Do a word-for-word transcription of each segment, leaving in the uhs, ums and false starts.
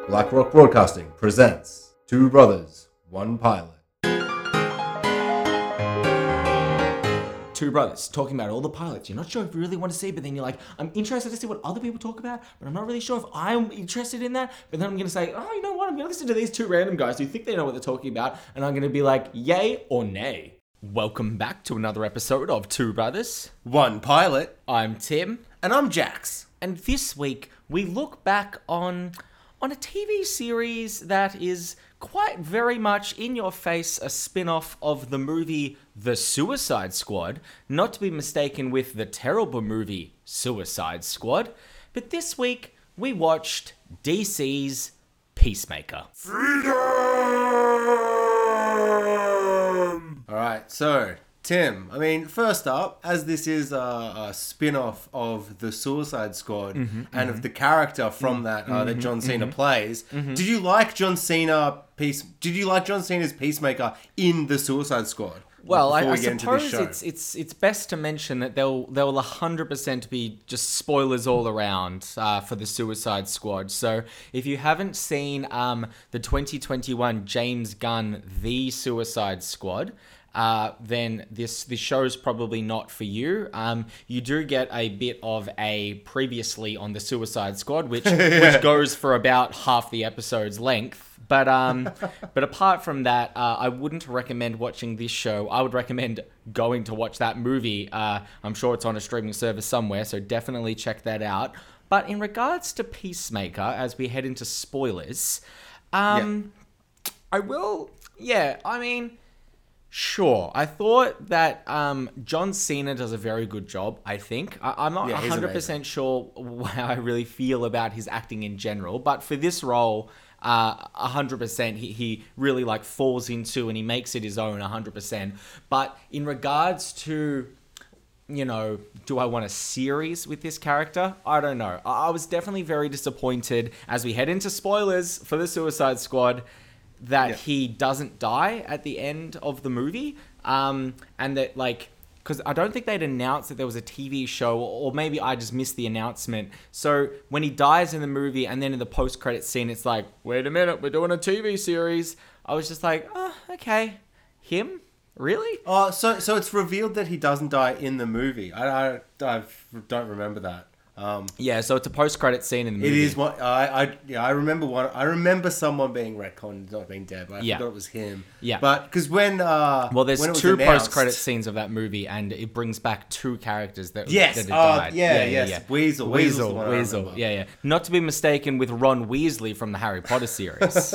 Black Rock Broadcasting presents Two Brothers, One Pilot. Two brothers talking about all the pilots you're not sure if you really want to see, but then you're like, I'm interested to see what other people talk about, but I'm not really sure if I'm interested in that. But then I'm going to say, oh, you know what? I'm going to listen to these two random guys who think they know what they're talking about, and I'm going to be like, yay or nay. Welcome back to another episode of Two Brothers, One Pilot. I'm Tim. And I'm Jax. And this week, we look back on on a T V series that is quite very much in your face, a spin-off of the movie The Suicide Squad, not to be mistaken with the terrible movie Suicide Squad. But this week, we watched D C's Peacemaker. Freedom! Alright, so, Tim, I mean, first up, as this is a, a spin-off of The Suicide Squad mm-hmm, and mm-hmm. of the character from that uh, mm-hmm, that John Cena mm-hmm. plays, mm-hmm. did you like John Cena Peace? Did you like John Cena's Peacemaker in The Suicide Squad? Well, I, I suppose it's it's it's best to mention that there there will one hundred percent be just spoilers all around uh, for the Suicide Squad. So if you haven't seen um, the twenty twenty-one James Gunn The Suicide Squad, Uh, then this this show is probably not for you. Um, you do get a bit of a previously on the Suicide Squad, which which goes for about half the episode's length. But um, but apart from that, uh, I wouldn't recommend watching this show. I would recommend going to watch that movie. Uh, I'm sure it's on a streaming service somewhere, so definitely check that out. But in regards to Peacemaker, as we head into spoilers, um, yeah. I will. Yeah, I mean. Sure. I thought that um, John Cena does a very good job, I think. I- I'm not yeah, one hundred percent sure how I really feel about his acting in general, but for this role, uh, one hundred percent he, he really like falls into and he makes it his own one hundred percent. But in regards to, you know, do I want a series with this character? I don't know. I, I was definitely very disappointed as we head into spoilers for the Suicide Squad that yeah. he doesn't die at the end of the movie, um, and that, like, because I don't think they'd announced that there was a T V show, or maybe I just missed the announcement. So when he dies in the movie, and then in the post-credit scene, it's like, wait a minute, we're doing a T V series. I was just like, oh, okay, him? Really? Oh, so so it's revealed that he doesn't die in the movie. I, I, I don't remember that. Um, yeah, so it's a post-credit scene in the movie. It is one. I, I, yeah, I remember one. I remember someone being retconned, not being dead, but I yeah. forgot it was him. Yeah, but because when uh, well, there's when two announced, post-credit scenes of that movie, and it brings back two characters that yes, that had uh, died. Yeah, yeah, yes, yeah. Weasel, Weasel, Weasel, Weasel. Yeah, yeah. Not to be mistaken with Ron Weasley from the Harry Potter series.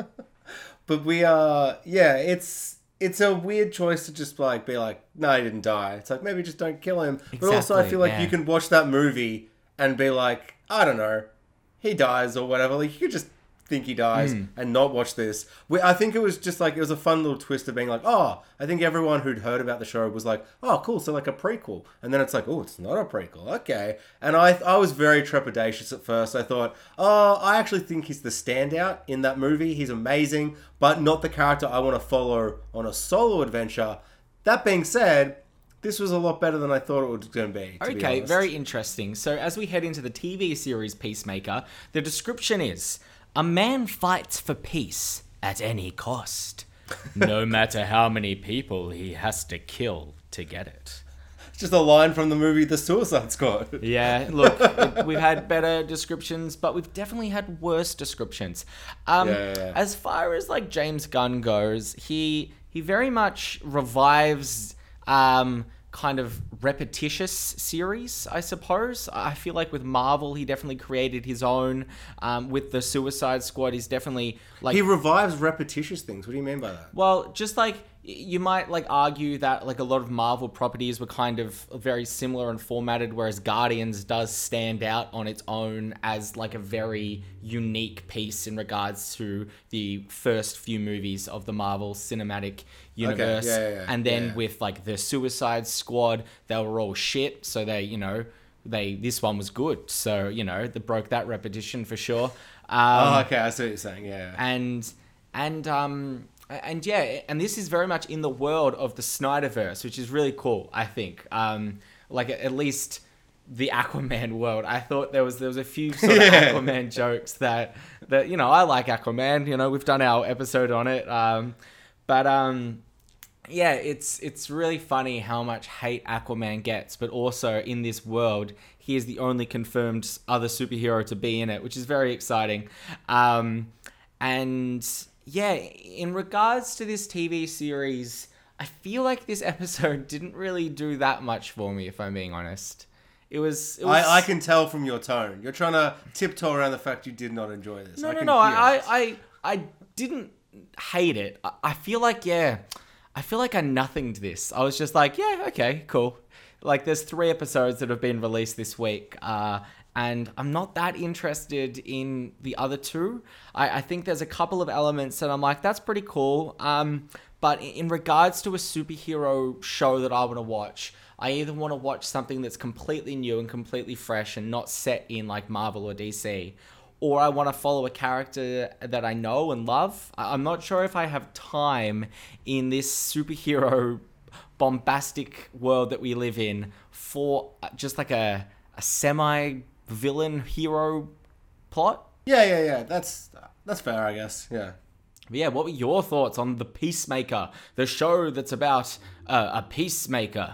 But we are, uh, yeah, it's. It's a weird choice to just like be like, no, he didn't die. It's like, maybe just don't kill him. Exactly, but also I feel like yeah. you can watch that movie and be like, I don't know, he dies or whatever. Like, you could just think he dies mm. and not watch this. We, I think it was just like, it was a fun little twist of being like, oh, I think everyone who'd heard about the show was like, oh, cool, so like a prequel. And then it's like, oh, it's not a prequel. Okay. And I I was very trepidatious at first. I thought, oh, I actually think he's the standout in that movie. He's amazing, but not the character I want to follow on a solo adventure. That being said, this was a lot better than I thought it was going to be. To okay, be very interesting. So as we head into the T V series Peacemaker, the description is, a man fights for peace at any cost, no matter how many people he has to kill to get it. It's just a line from the movie The Suicide Squad. Yeah, look, it, we've had better descriptions, but we've definitely had worse descriptions. Um, yeah, yeah, yeah. As far as like James Gunn goes, he he very much revives um, kind of repetitious series, I suppose. I feel like with Marvel, he definitely created his own. Um, with the Suicide Squad, he's definitely like... He revives repetitious things. What do you mean by that? Well, just like... You might like argue that like a lot of Marvel properties were kind of very similar and formatted, whereas Guardians does stand out on its own as like a very unique piece in regards to the first few movies of the Marvel Cinematic Universe. Okay. Yeah, yeah, yeah. And then yeah. with like the Suicide Squad, they were all shit. So they, you know, they this one was good. So, you know, they broke that repetition for sure. Um, oh, okay. I see what you're saying. Yeah. And, and, um... And yeah, and this is very much in the world of the Snyderverse, which is really cool, I think. Um, like, at least the Aquaman world. I thought there was there was a few sort of yeah. Aquaman jokes that that, you know, I like Aquaman. You know, we've done our episode on it. Um, but um, yeah, it's it's really funny how much hate Aquaman gets, but also in this world, he is the only confirmed other superhero to be in it, which is very exciting. Um, and yeah, in regards to this T V series, I feel like this episode didn't really do that much for me, if I'm being honest. It was. It was... I, I can tell from your tone. You're trying to tiptoe around the fact you did not enjoy this. No, I no, can no. I, it. I, I didn't hate it. I, I feel like, yeah, I feel like I nothinged this. I was just like, yeah, okay, cool. Like, there's three episodes that have been released this week, uh, and I'm not that interested in the other two. I, I think there's a couple of elements that I'm like, that's pretty cool. Um, but in regards to a superhero show that I want to watch, I either want to watch something that's completely new and completely fresh and not set in like Marvel or D C, or I want to follow a character that I know and love. I'm not sure if I have time in this superhero bombastic world that we live in for just like a, a semi-villain hero plot. Yeah, yeah, yeah. That's that's fair, I guess. Yeah. But yeah, what were your thoughts on The Peacemaker, the show that's about uh, a peacemaker?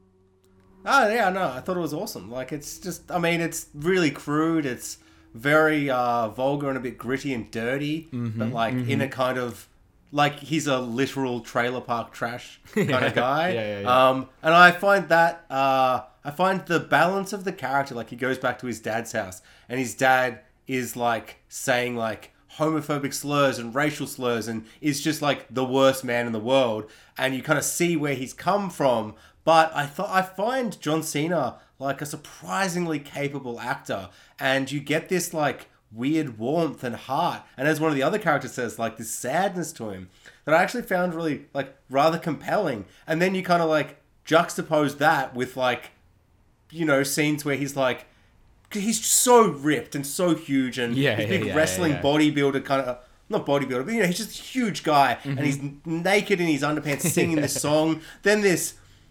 Oh, yeah, no, I thought it was awesome. Like, it's just, I mean, it's really crude. It's very uh, vulgar and a bit gritty and dirty, mm-hmm, but, like, mm-hmm. in a kind of, like, he's a literal trailer park trash kind yeah. of guy. Yeah, yeah, yeah. Um, and I find that, uh, I find the balance of the character, like, he goes back to his dad's house, and his dad is, like, saying, like, homophobic slurs and racial slurs, and is just, like, the worst man in the world, and you kind of see where he's come from. But I thought I find John Cena like a surprisingly capable actor, and you get this like weird warmth and heart, and as one of the other characters says, like this sadness to him that I actually found really like rather compelling. And then you kind of like juxtapose that with like, you know, scenes where he's like, he's so ripped and so huge, and yeah, this yeah, big yeah, wrestling yeah, yeah. bodybuilder kind of. Not bodybuilder, but you know, he's just a huge guy, mm-hmm. and he's naked in his underpants singing yeah. this song. Then this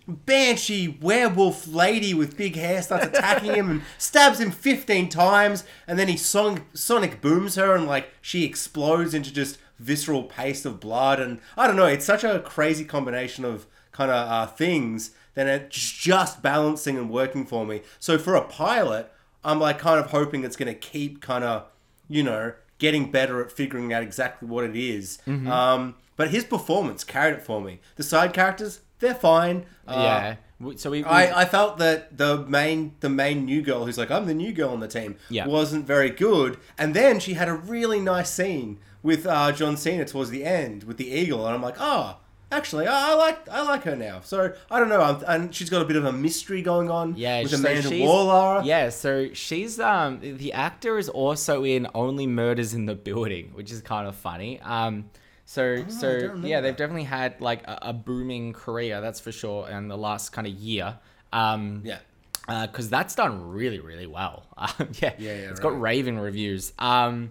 banshee werewolf lady with big hair starts attacking him and stabs him fifteen times, and then he son- sonic booms her, and like she explodes into just visceral paste of blood. And I don't know, it's such a crazy combination of kind of uh, things that it's just balancing and working for me. So for a pilot, I'm like kind of hoping it's going to keep kind of, you know, getting better at figuring out exactly what it is. Mm-hmm. Um, but his performance carried it for me. The side characters, they're fine. Yeah. Uh, so we, we... I, I felt that the main the main new girl, who's like, I'm the new girl on the team, yeah. wasn't very good. And then she had a really nice scene with uh, John Cena towards the end with the eagle, and I'm like, oh, actually, I, I like I like her now. So I don't know, I'm, and she's got a bit of a mystery going on. Yeah, with so Amanda she's, Waller. Yeah, so she's um the actor is also in Only Murders in the Building, which is kind of funny. Um, so oh, so yeah, that. they've definitely had like a, a booming career, that's for sure, in the last kind of year. Um, yeah. Because uh, that's done really, really well. Um, yeah, yeah, yeah, it's right. got raving reviews. Um,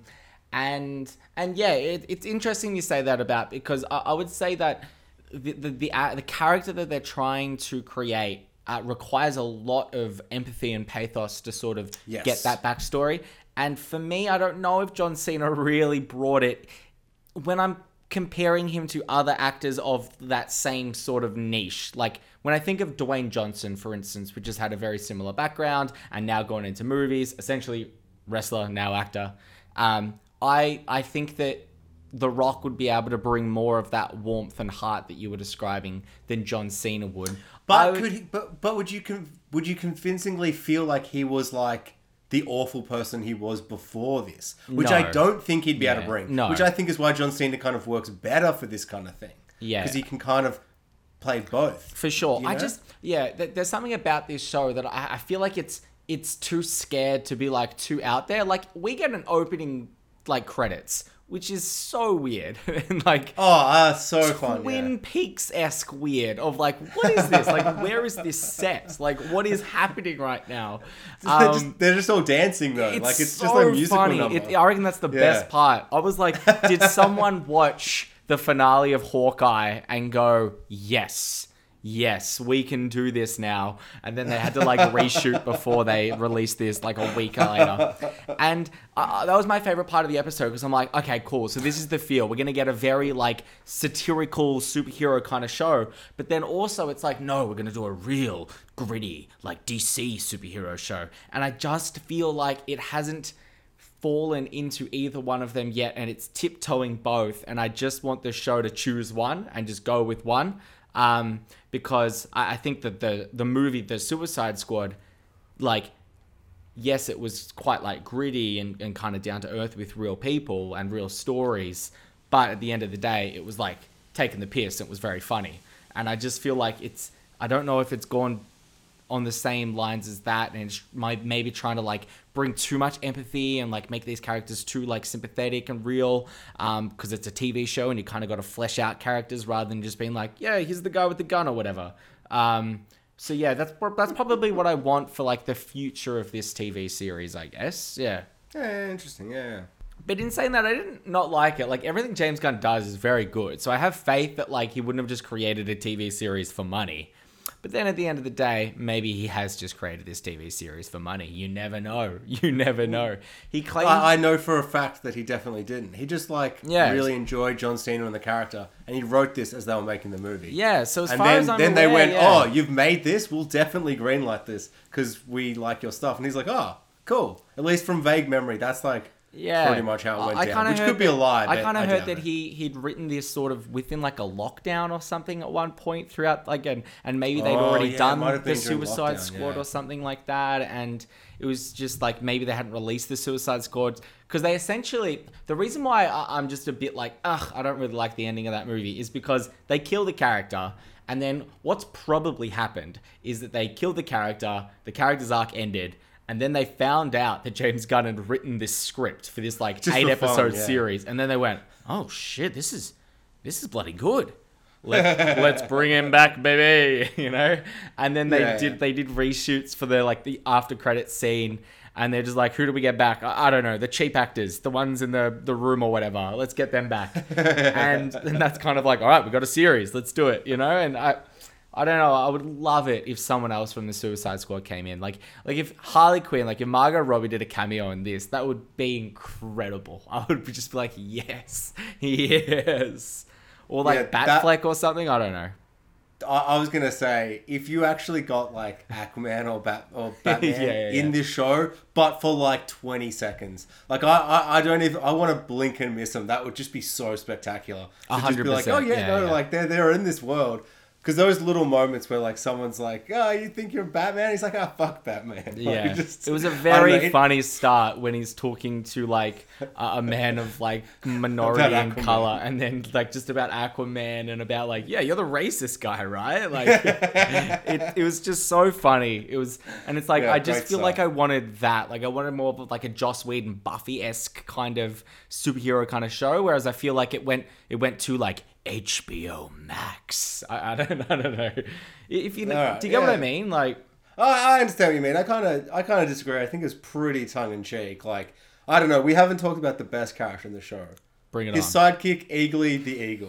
and and yeah, it, it's interesting you say that about, because I, I would say that the the the, uh, the character that they're trying to create uh, requires a lot of empathy and pathos to sort of yes. get that backstory. And for me, I don't know if John Cena really brought it when I'm comparing him to other actors of that same sort of niche. Like when I think of Dwayne Johnson, for instance, which has had a very similar background and now gone into movies, essentially wrestler, now actor. Um, I I think that The Rock would be able to bring more of that warmth and heart that you were describing than John Cena would. But would, could he, but but would you con- would you convincingly feel like he was like the awful person he was before this, which no. I don't think he'd be yeah, able to bring. No. Which I think is why John Cena kind of works better for this kind of thing. Yeah, because he can kind of play both. For sure. You know? I just yeah. Th- there's something about this show that I, I feel like it's it's too scared to be like too out there. Like we get an opening like credits, which is so weird. And like oh, uh, so fun. Twin yeah. Peaks-esque weird of like, what is this? Like, where is this set? Like, what is happening right now? Um, they're, just, they're just all dancing though. It's like it's so just a musical funny. number. It, I reckon that's the yeah. best part. I was like, did someone watch the finale of Hawkeye and go, yes, yes, we can do this now. And then they had to like reshoot before they released this like a week later. And uh, that was my favorite part of the episode because I'm like, okay, cool. So this is the feel. We're going to get a very like satirical superhero kind of show. But then also it's like, no, we're going to do a real gritty like D C superhero show. And I just feel like it hasn't fallen into either one of them yet, and it's tiptoeing both, and I just want the show to choose one and just go with one, um, because I, I think that the the movie, The Suicide Squad, like, yes, it was quite like gritty and, and kind of down to earth with real people and real stories, but at the end of the day, it was like taking the piss. It was very funny, and I just feel like it's, I don't know if it's gone on the same lines as that, and it's maybe trying to like bring too much empathy and like make these characters too like sympathetic and real, um because it's a T V show and you kind of got to flesh out characters rather than just being like, yeah, here's the guy with the gun or whatever. Um so yeah, that's that's probably what I want for like the future of this T V series, I guess. Yeah. Yeah, interesting. Yeah. But in saying that, I didn't not like it. Like, everything James Gunn does is very good, so I have faith that like he wouldn't have just created a T V series for money. But then at the end of the day, maybe he has just created this T V series for money. You never know. You never know. He claims... I, I know for a fact that he definitely didn't. He just, like, yeah. really enjoyed John Cena and the character, and he wrote this as they were making the movie. Yeah, so as and far then, as I'm then aware, they went, yeah. oh, you've made this? We'll definitely greenlight this, because we like your stuff. And he's like, oh, cool. At least from vague memory, that's, like... Yeah, pretty much how it went I down, which could that, be a lie. I kind of heard that it. he he'd written this sort of within like a lockdown or something at one point throughout, like, and, and maybe they'd oh, already yeah, done during the Suicide lockdown, Squad yeah. or something like that, and it was just like maybe they hadn't released the Suicide Squad because they essentially, the reason why I, I'm just a bit like, ugh, I don't really like the ending of that movie is because they kill the character. And then what's probably happened is that they killed the character, the character's arc ended, and then they found out that James Gunn had written this script for this like Just eight for fun, episode yeah. series, and then they went, "Oh shit, this is this is bloody good. Let, let's bring him back, baby." You know. And then they Yeah, did yeah. they did reshoots for the like the after credits scene, and they're just like, "Who do we get back? I, I don't know, the cheap actors, the ones in the the room or whatever. Let's get them back." and then that's kind of like, all right, we got a series, let's do it, you know. And I. I don't know. I would love it if someone else from the Suicide Squad came in. Like, like if Harley Quinn, like if Margot Robbie did a cameo in this, that would be incredible. I would just be like, yes, yes. Or like Yeah, that- Batfleck or something. I don't know. I, I was gonna say, if you actually got like Aquaman or Bat or Batman Yeah, yeah, in yeah. this show, but for like twenty seconds, like I, I, I don't even, I want to blink and miss them. That would just be so spectacular. A To just hundred be like, percent. oh yeah, Yeah, no, yeah. like they're they're in this world. Because those little moments where like someone's like, oh, you think you're Batman? He's like, oh, fuck Batman. Like, Yeah, just- it was a I don't very know, it- funny start when he's talking to like a, a man of like minority About and Aquaman. color, and then like just about Aquaman and about like, yeah, you're the racist guy, right? Like, it, it was just so funny. It was, and it's like Yeah, I just great feel stuff. like I wanted that. Like I wanted more of like a Joss Whedon Buffy esque kind of superhero kind of show, whereas I feel like it went it went to like H B O Max. I, I don't I don't know. If you Alright, do you get what I yeah. mean? Like. I, I understand what you mean. I kind of, I kind of disagree. I think it's pretty tongue in cheek. Like, I don't know. We haven't talked about the best character in the show. Bring it His on. sidekick, Eagly the Eagle.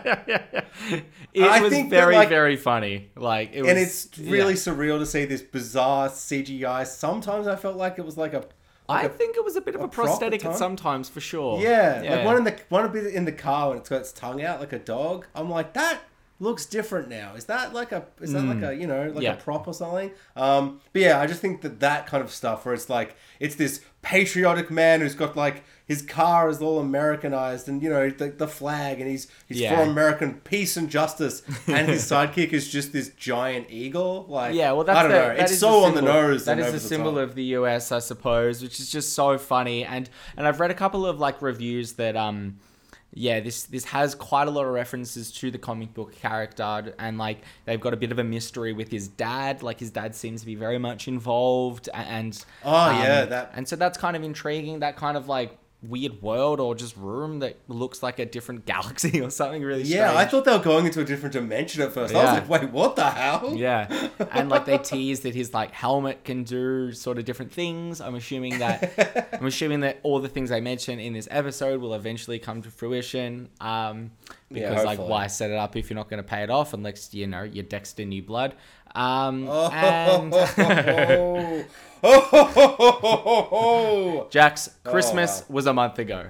It I was think that, very, like- very funny. Like it was, And it's really yeah. surreal to see this bizarre C G I. Sometimes I felt like it was like a, like I a think it was a bit of a, a prop prosthetic at at time. sometimes for sure. yeah, like one in the one bit in the car when it's got its tongue out like a dog. I'm like, that looks different now. Is that like a is that like a you know like Yeah. a prop or something? Um, but yeah, I just think that that kind of stuff where it's like it's this patriotic man who's got like his car is all Americanized and you know the, the flag and he's he's Yeah. for American peace and justice and his sidekick is just this giant eagle. Like Yeah, well, that's I don't the, know. that It's is so the on the symbol- nose. That and is over the the symbol top. of the U S, I suppose, which is just so funny. And and I've read a couple of like reviews that um, yeah, this this has quite a lot of references to the comic book character, and like they've got a bit of a mystery with his dad. Like his dad seems to be very much involved, and Oh, um, yeah, that- and so that's kind of intriguing. That kind of like weird world or just room that looks like a different galaxy or something really yeah, strange. I thought they were going into a different dimension at first. Yeah. I was like, wait, what the hell? Yeah. And like they tease that his like helmet can do sort of different things. I'm assuming that I'm assuming that all the things I mentioned in this episode will eventually come to fruition. Um because Yeah, like hopefully. why set it up if you're not going to pay it off unless you know you're Dexter New Blood. Um Oh, and oh, oh, oh, oh, oh. Jax, Christmas Oh, wow. was a month ago.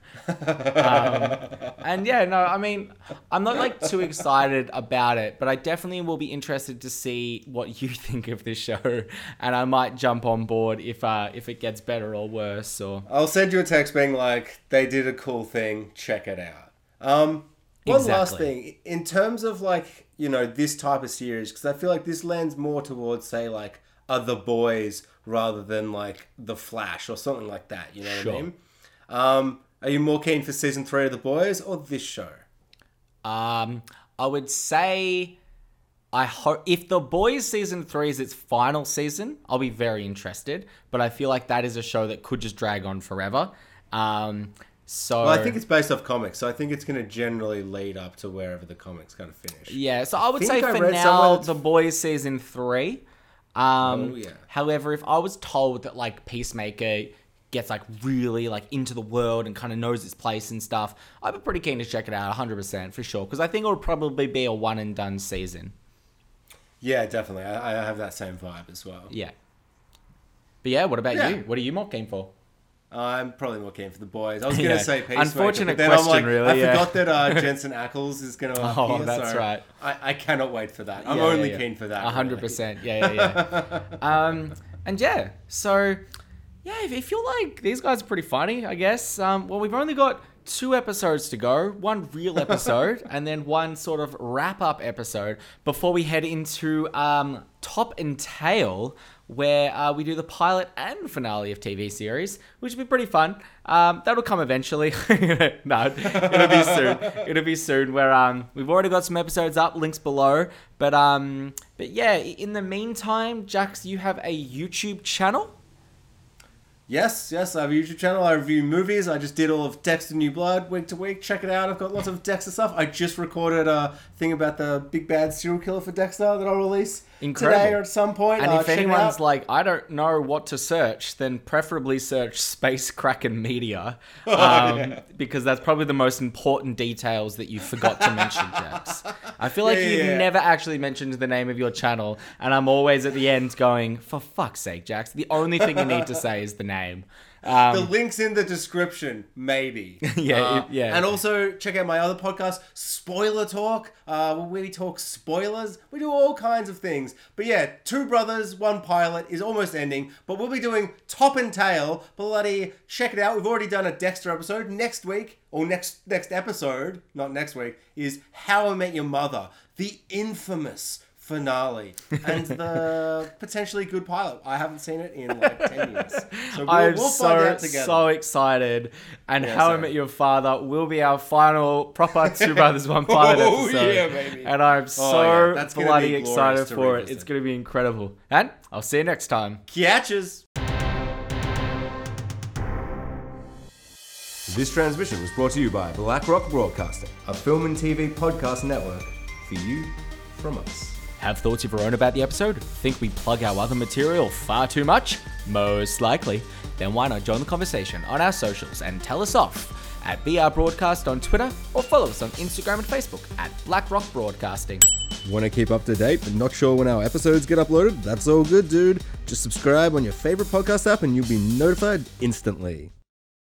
um, and yeah, no, I mean, I'm not like too excited about it, but I definitely will be interested to see what you think of this show, and I might jump on board if uh if it gets better or worse. Or I'll send you a text being like, they did a cool thing, check it out. Um, one Exactly. last thing, in terms of like, you know, this type of series, because I feel like this lends more towards, say, like, uh, The Boys rather than like The Flash or something like that, you know Sure. what I mean? Um, are you more keen for season three of The Boys or this show? um, I would say. I hope if The Boys season three is its final season, I'll be very interested. But I feel like that is a show that could just drag on forever. Um, so Well, I think it's based off comics, so I think it's going to generally lead up to wherever the comics kind of finish. yeah. So I would think say I for read now, somewhere that's- The Boys season three. Um, Oh, yeah. However, if I was told that like Peacemaker gets like really like into the world and kind of knows its place and stuff, I'd be pretty keen to check it out one hundred percent for sure. Because I think it would probably be a one and done season. Yeah, definitely. I, I have that same vibe as well. Yeah. But yeah, what about Yeah. you? What are you more keen for? I'm probably more keen for The Boys. I was going to Yeah. say Peacemaker, Unfortunate but then question, I'm like, really, I yeah. forgot that uh, Jensen Ackles is going to appear. Oh, that's so right. I, I cannot wait for that. I'm Yeah, only yeah, yeah. keen for that. A hundred really. percent. Yeah, yeah, yeah. um, and yeah, so yeah, if you feel like these guys are pretty funny, I guess. Um, well, we've only got two episodes to go, one real episode, and then one sort of wrap up episode before we head into um, Top and Tail, where uh, we do the pilot and finale of T V series, which will be pretty fun. Um, that'll come eventually. No, it'll be soon. It'll be soon. Where um, we've already got some episodes up, links below. But um, but yeah, in the meantime, Jax, you have a YouTube channel. Yes, yes, I have a YouTube channel. I review movies. I just did all of Dexter New Blood week to week. Check it out. I've got lots of Dexter stuff. I just recorded a thing about the big bad serial killer for Dexter that I'll release Incredible. today or at some point. And Uh, if check it anyone's out. like, I don't know what to search, then preferably search Space Kraken Media, um, yeah. because that's probably the most important details that you forgot to mention, Jax. I feel like Yeah, you've yeah. never actually mentioned the name of your channel, and I'm always at the end going, for fuck's sake, Jax, the only thing you need to say is the name. Um, The link's in the description, maybe. Yeah, Uh, it- yeah. And also check out my other podcast, Spoiler Talk, uh, where we talk spoilers. We do all kinds of things. But yeah, Two Brothers, One Pilot is almost ending, but we'll be doing Top and Tail. Bloody check it out. We've already done a Dexter episode. Next week, or next next episode, not next week, is How I Met Your Mother, the infamous finale, and the potentially good pilot. I haven't seen it in like ten years. So we'll, I'm we'll so, find out together. so excited. And Yeah, How I sorry. Met Your Father will be our final proper Two Brothers, One Pilot Oh, episode. yeah, baby. And I'm Oh, so yeah, that's gonna bloody be excited glorious to for it. revisit. It's going to be incredible. And I'll see you next time. Catches. This transmission was brought to you by Black Rock Broadcasting, a film and T V podcast network for you from us. Have thoughts of your own about the episode? Think we plug our other material far too much? Most likely. Then why not join the conversation on our socials and tell us off at B R Broadcast on Twitter, or follow us on Instagram and Facebook at Black Rock Broadcasting. Want to keep up to date but not sure when our episodes get uploaded? That's all good, dude. Just subscribe on your favorite podcast app and you'll be notified instantly.